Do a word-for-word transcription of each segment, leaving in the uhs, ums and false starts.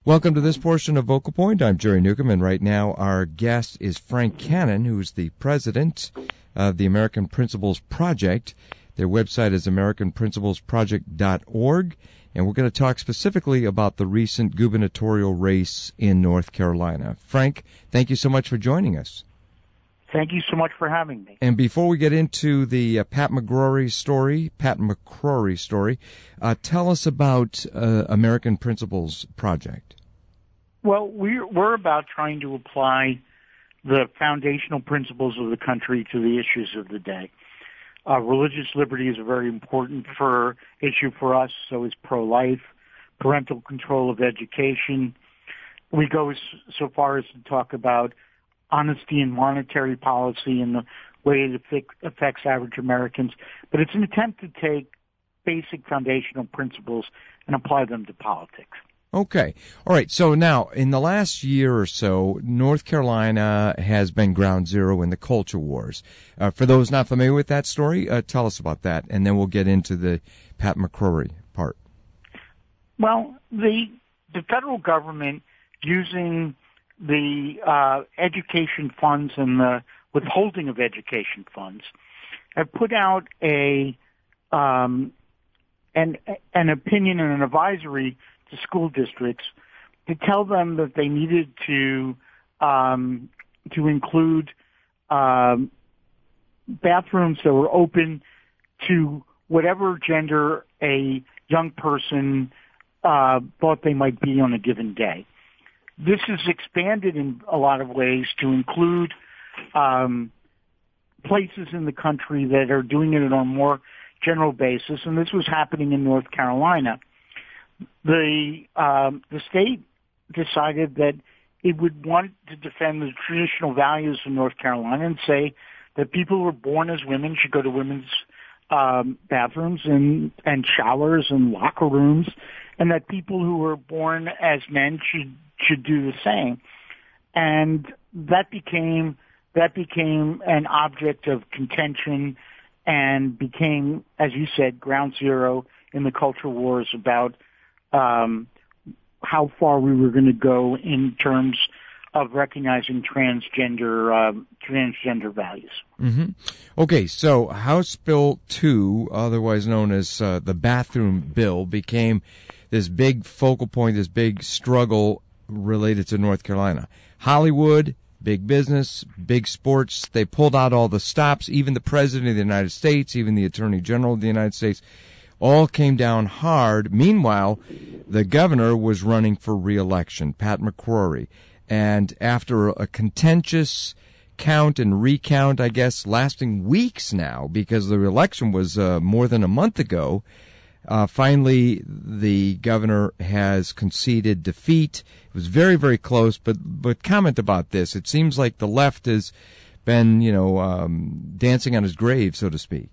Welcome to this portion of Vocal Point. I'm Jerry Newcomb, and right now our guest is Frank Cannon, who's the president of the American Principles Project. Their website is american principles project dot org, and we're going to talk specifically about the recent gubernatorial race in North Carolina. Frank, thank you so much for joining us. Thank you so much for having me. And before we get into the uh, Pat McCrory story, Pat McCrory story, uh, tell us about uh, American Principles Project. Well, we're, we're about trying to apply the foundational principles of the country to the issues of the day. Uh, religious liberty is a very important for issue for us, so is pro-life, parental control of education. We go as, so far as to talk about honesty in monetary policy and the way it affects average Americans. But it's an attempt to take basic foundational principles and apply them to politics. Okay. All right. So now, in the last year or so, North Carolina has been ground zero in the culture wars. Uh, for those not familiar with that story, uh, tell us about that, and then we'll get into the Pat McCrory part. Well, the the federal government, using the uh, education funds and the withholding of education funds, have put out a um, an an opinion and an advisory to school districts to tell them that they needed to um, to include um, bathrooms that were open to whatever gender a young person uh, thought they might be on a given day. This is expanded in a lot of ways to include um, places in the country that are doing it on a more general basis, and this was happening in North Carolina. The um, the state decided that it would want to defend the traditional values of North Carolina and say that people who were born as women should go to women's um, bathrooms and, and showers and locker rooms, and that people who were born as men should should do the same. And that became that became an object of contention and became, as you said, ground zero in the culture wars about um, how far we were going to go in terms of recognizing transgender uh, transgender values. Mm-hmm. Okay, so House Bill two, otherwise known as uh, the bathroom bill, became this big focal point, this big struggle related to North Carolina. Hollywood, big business, big sports, they pulled out all the stops. Even the President of the United States, even the Attorney General of the United States, all came down hard. Meanwhile, the governor was running for re-election, Pat McCrory. And after a contentious count and recount, I guess, lasting weeks now, because the election was uh, more than a month ago, uh, finally the governor has conceded defeat. It was very, very close, but, but comment about this. It seems like the left has been, you know, um, dancing on his grave, so to speak.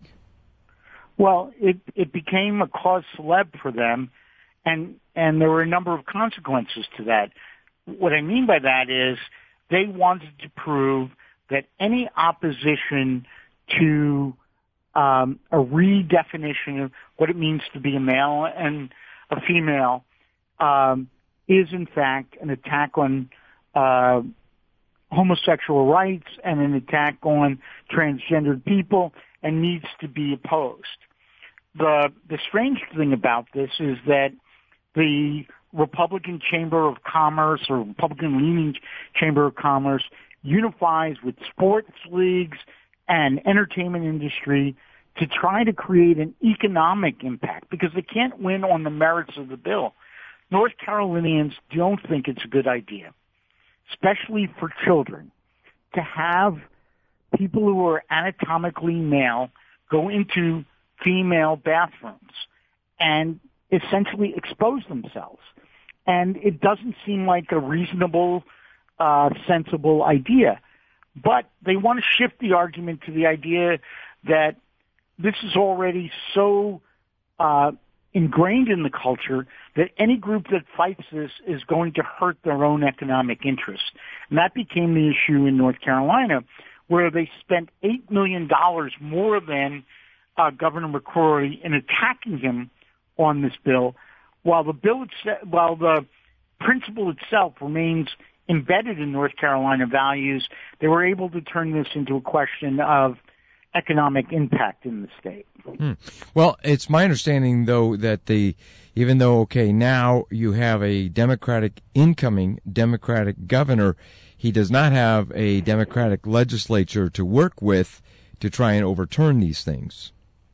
Well, it, it became a cause célèbre for them, and and there were a number of consequences to that. What I mean by that is they wanted to prove that any opposition to um, a redefinition of what it means to be a male and a female um, is, in fact, an attack on uh, homosexual rights and an attack on transgendered people and needs to be opposed. The the strange thing about this is that the Republican Chamber of Commerce or Republican-leaning Chamber of Commerce unifies with sports leagues and entertainment industry to try to create an economic impact because they can't win on the merits of the bill. North Carolinians don't think it's a good idea, especially for children, to have people who are anatomically male go into female bathrooms and essentially expose themselves. And it doesn't seem like a reasonable, uh, sensible idea. But they want to shift the argument to the idea that this is already so uh, ingrained in the culture that any group that fights this is going to hurt their own economic interests. And that became the issue in North Carolina, where they spent eight million dollars more than uh, Governor McCrory in attacking him on this bill, while the bill, while the principle itself remains embedded in North Carolina values, they were able to turn this into a question of economic impact in the state. Hmm. Well, it's my understanding, though, that the even though, okay, now you have a Democratic, incoming Democratic governor, he does not have a Democratic legislature to work with to try and overturn these things.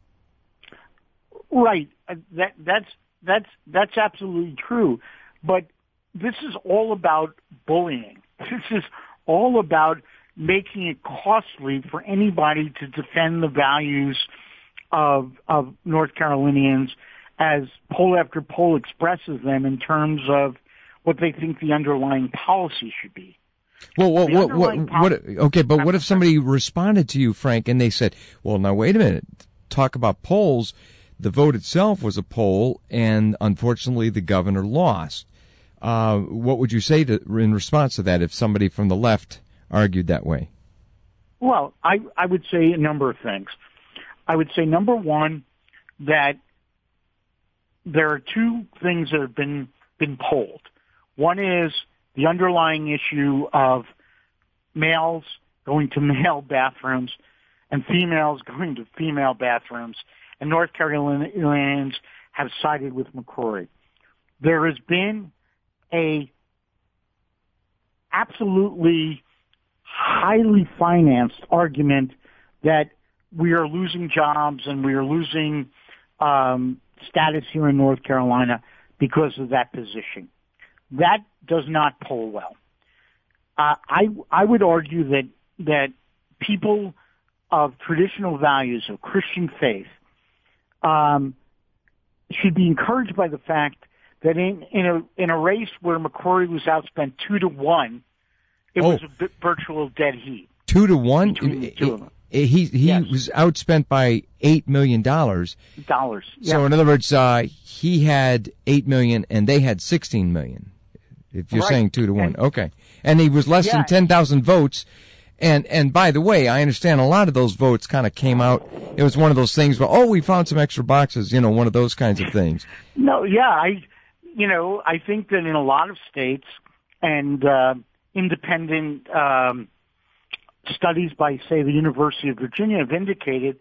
Right. Uh, that, that's, that's, that's absolutely true. But this is all about bullying. This is all about making it costly for anybody to defend the values of, of North Carolinians as poll after poll expresses them in terms of what they think the underlying policy should be. Well, what, what, what, what, okay, but what if somebody responded to you, Frank, and they said, well, now wait a minute, talk about polls. The vote itself was a poll, and unfortunately the governor lost. Uh, what would you say to, in response to that if somebody from the left argued that way? Well, I, I would say a number of things. I would say, number one, that there are two things that have been, been polled. One is the underlying issue of males going to male bathrooms and females going to female bathrooms, and North Carolinians have sided with McCrory. There has been a absolutely highly financed argument that we are losing jobs and we are losing um, status here in North Carolina because of that position. That does not poll well. Uh, I I would argue that that people of traditional values of Christian faith um, should be encouraged by the fact that in in a in a race where McCrory was outspent two to one, it oh. was a virtual dead heat. Two to one. Two of them. He he yes. was outspent by eight million dollars. Dollars. Yeah. So in other words, uh, he had eight million and they had sixteen million. If you're right. saying two to one, and, okay. And he was less yeah. than ten thousand votes. And and by the way, I understand a lot of those votes kind of came out. It was one of those things where, oh, we found some extra boxes, you know, one of those kinds of things. No, yeah, I, you know, I think that in a lot of states and uh, independent um, studies by, say, the University of Virginia have indicated,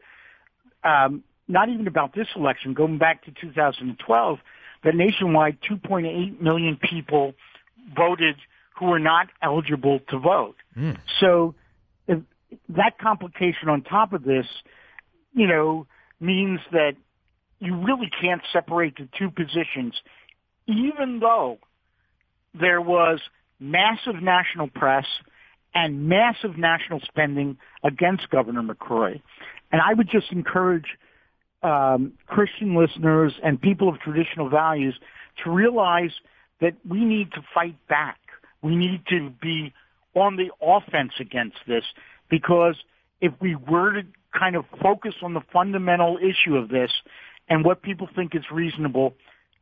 um, not even about this election, going back to two thousand twelve, that nationwide two point eight million people voted who were not eligible to vote. Mm. So if that complication on top of this, you know, means that you really can't separate the two positions, even though there was massive national press and massive national spending against Governor McCrory. And I would just encourage um, Christian listeners and people of traditional values to realize that we need to fight back. We need to be on the offense against this, because if we were to kind of focus on the fundamental issue of this and what people think is reasonable,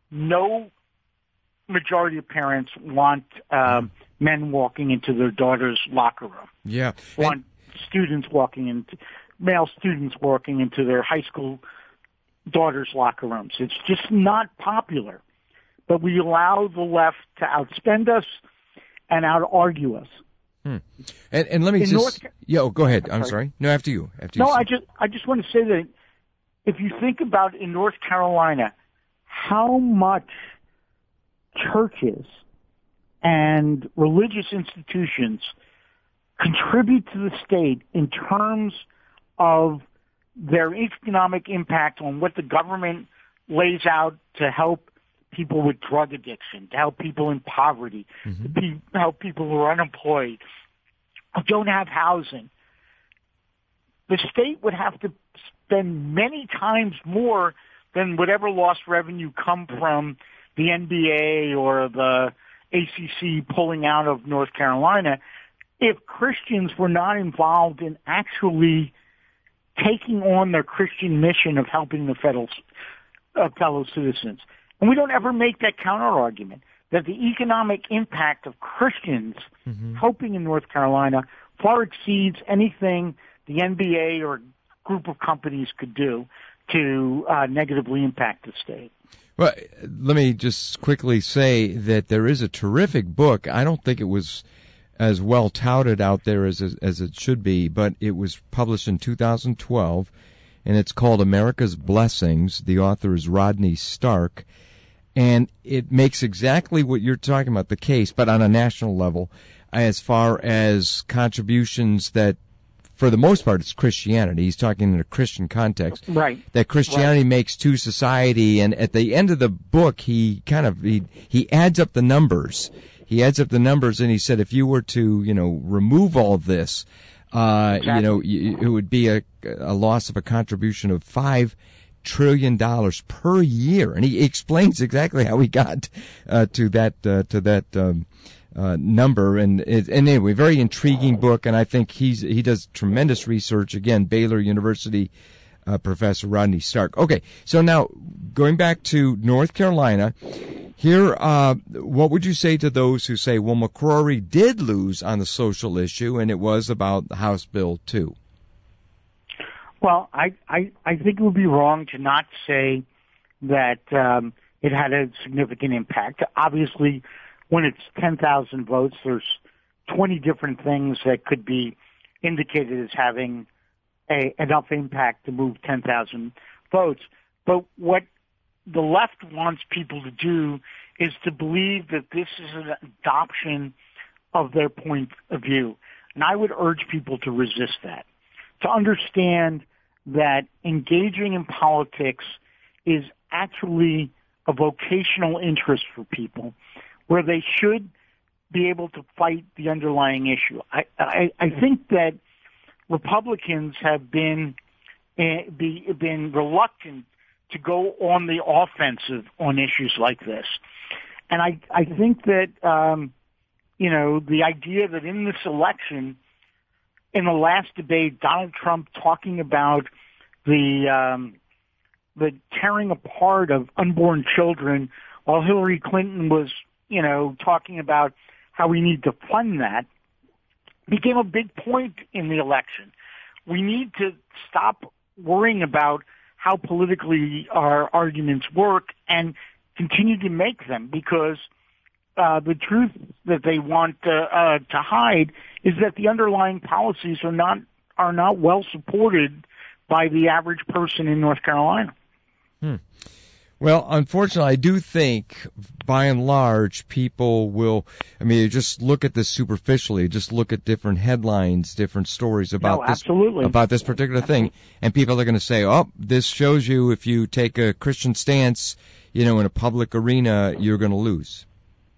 no majority of parents want um, men walking into their daughter's locker room. Yeah. Want and- students walking into, male students walking into their high school daughters' locker rooms. It's just not popular. But we allow the left to outspend us and out-argue us. Hmm. And, and let me In just... North, yo, go ahead. I'm sorry. sorry. No, after you. After no, you I just I just want to say that if you think about in North Carolina how much churches and religious institutions contribute to the state in terms of their economic impact on what the government lays out to help people with drug addiction, to help people in poverty, mm-hmm. to be, help people who are unemployed, who don't have housing. The state would have to spend many times more than whatever lost revenue come from the N B A or the A C C pulling out of North Carolina if Christians were not involved in actually taking on their Christian mission of helping the fellow, uh, fellow citizens. And we don't ever make that counter-argument that the economic impact of Christians mm-hmm. helping in North Carolina far exceeds anything the N B A or group of companies could do to uh, negatively impact the state. Well, let me just quickly say that there is a terrific book. I don't think it was as well touted out there as as it should be, but it was published in two thousand twelve, and it's called America's Blessings. The author is Rodney Stark, and it makes exactly what you're talking about, the case, but on a national level, as far as contributions that, for the most part, it's Christianity. He's talking in a Christian context. Right. That Christianity right. makes to society, and at the end of the book, he kind of, he, he adds up the numbers. He adds up the numbers, and he said if you were to, you know, remove all this, uh, exactly. you know, it would be a, a loss of a contribution of five trillion dollars per year. And he explains exactly how he got uh, to that, uh, to that, um, Uh, number, and it, and anyway, very intriguing book, and I think he's he does tremendous research. Again, Baylor University uh, professor Rodney Stark. Okay, so now going back to North Carolina, here, uh, what would you say to those who say, well, McCrory did lose on the social issue, and it was about House Bill two? Well, I I, I think it would be wrong to not say that um, it had a significant impact. Obviously, when it's ten thousand votes, there's twenty different things that could be indicated as having a, enough impact to move ten thousand votes. But what the left wants people to do is to believe that this is an adoption of their point of view. And I would urge people to resist that, to understand that engaging in politics is actually a vocational interest for people, where they should be able to fight the underlying issue. I, I, I think that Republicans have been uh, be, been reluctant to go on the offensive on issues like this, and I I think that um, you know the idea that in this election, in the last debate, Donald Trump talking about the um, the tearing apart of unborn children, while Hillary Clinton was you know, talking about how we need to fund that, became a big point in the election. We need to stop worrying about how politically our arguments work and continue to make them, because uh, the truth that they want uh, uh, to hide is that the underlying policies are not are not well supported by the average person in North Carolina. Hmm. Well, unfortunately, I do think, by and large, people will, I mean, you just look at this superficially, just look at different headlines, different stories about no, this, absolutely. about this particular thing, and people are going to say, oh, this shows you if you take a Christian stance, you know, in a public arena, you're going to lose.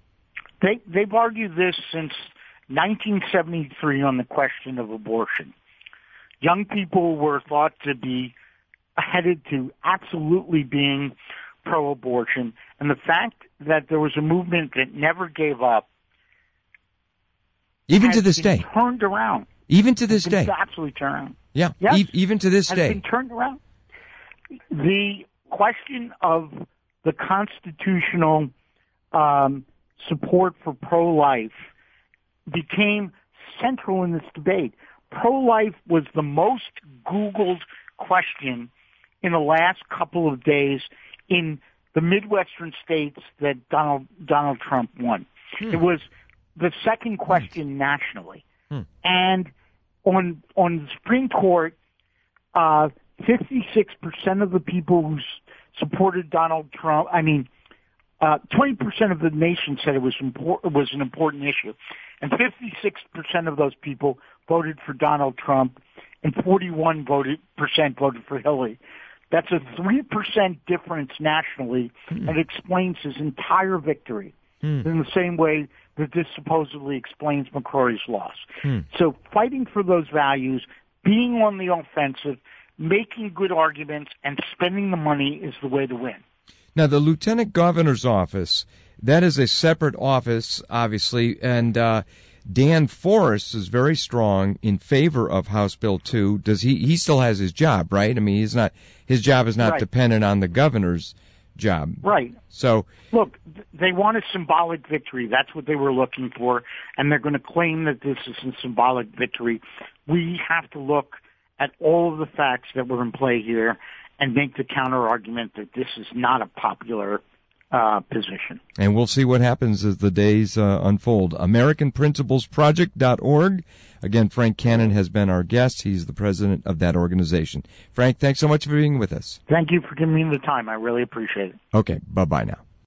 They, they've argued this since nineteen seventy-three on the question of abortion. Young people were thought to be headed to absolutely being pro-abortion, and the fact that there was a movement that never gave up, even to this day, turned around. Even to this day, absolutely turned around. Yeah, yes, e- even to this has day, been turned around. The question of the constitutional um, support for pro-life became central in this debate. Pro-life was the most Googled question in the last couple of days in the Midwestern states that Donald Donald Trump won. Hmm. It was the second question hmm. nationally. Hmm. And on on the Supreme Court, uh, fifty-six percent of the people who s- supported Donald Trump, I mean, uh, twenty percent of the nation said it was impor- was an important issue. And fifty-six percent of those people voted for Donald Trump, and forty-one percent voted for Hillary. That's a three percent difference nationally, mm. and explains his entire victory mm. in the same way that this supposedly explains McCrory's loss. Mm. So fighting for those values, being on the offensive, making good arguments, and spending the money is the way to win. Now, the lieutenant governor's office, that is a separate office, obviously, and uh, Dan Forest is very strong in favor of House Bill two. Does he? He still has his job, right? I mean, he's not. His job is not right. dependent on the governor's job, right? So, look, they want a symbolic victory. That's what they were looking for, and they're going to claim that this is a symbolic victory. We have to look at all of the facts that were in play here and make the counter argument that this is not a popular uh, position. And we'll see what happens as the days uh, unfold. American Principles Project dot org. Again, Frank Cannon has been our guest. He's the president of that organization. Frank, thanks so much for being with us. Thank you for giving me the time. I really appreciate it. Okay, bye-bye now.